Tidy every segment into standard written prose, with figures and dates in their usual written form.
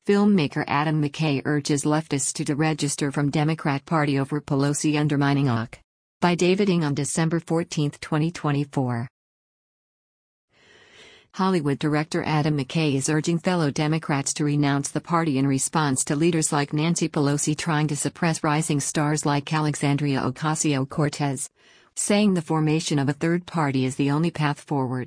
Filmmaker Adam McKay urges leftists to deregister from Democrat Party over Pelosi undermining AOC. By David Ng on December 14, 2024. Hollywood director Adam McKay is urging fellow Democrats to renounce the party in response to leaders like Nancy Pelosi trying to suppress rising stars like Alexandria Ocasio-Cortez, saying the formation of a third party is the only path forward.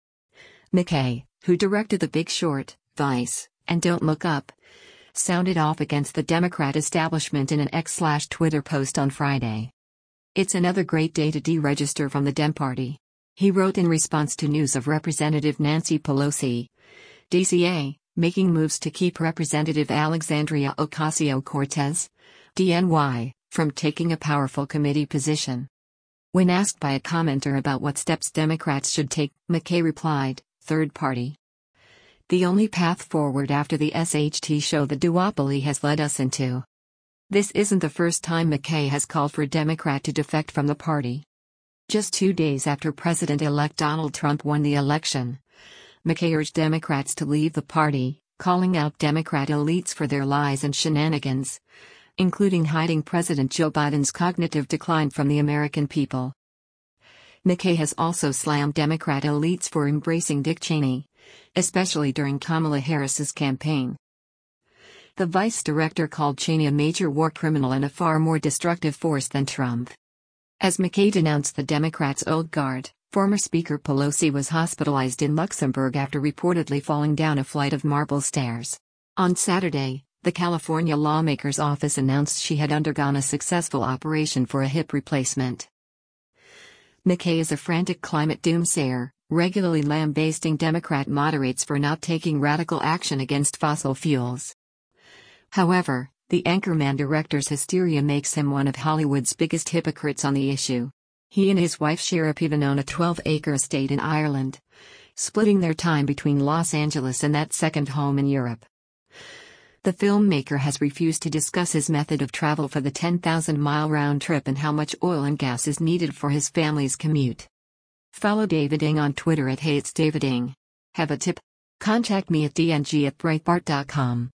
McKay, who directed The Big Short, Vice, and Don't Look Up, sounded off against the Democrat establishment in an X/Twitter post on Friday. "It's another great day to deregister from the Dem Party," he wrote in response to news of Representative Nancy Pelosi, DCA, making moves to keep Representative Alexandria Ocasio-Cortez, DNY, from taking a powerful committee position. When asked by a commenter about what steps Democrats should take, McKay replied, "Third party. The only path forward after the SHT show the duopoly has led us into." This isn't the first time McKay has called for a Democrat to defect from the party. Just 2 days after President-elect Donald Trump won the election, McKay urged Democrats to leave the party, calling out Democrat elites for their lies and shenanigans, including hiding President Joe Biden's cognitive decline from the American people. McKay has also slammed Democrat elites for embracing Dick Cheney, especially during Kamala Harris's campaign. The Vice director called Cheney a major war criminal and a far more destructive force than Trump. As McKay denounced the Democrats' old guard, former Speaker Pelosi was hospitalized in Luxembourg after reportedly falling down a flight of marble stairs. On Saturday, the California lawmaker's office announced she had undergone a successful operation for a hip replacement. McKay is a frantic climate doomsayer, regularly lambasting Democrat moderates for not taking radical action against fossil fuels. However, the Anchorman director's hysteria makes him one of Hollywood's biggest hypocrites on the issue. He and his wife Shira even own a 12-acre estate in Ireland, splitting their time between Los Angeles and that second home in Europe. The filmmaker has refused to discuss his method of travel for the 10,000-mile round trip and how much oil and gas is needed for his family's commute. Follow David Ng on Twitter at @HeyIt'sDavidNg. Have a tip? Contact me at dng@breitbart.com.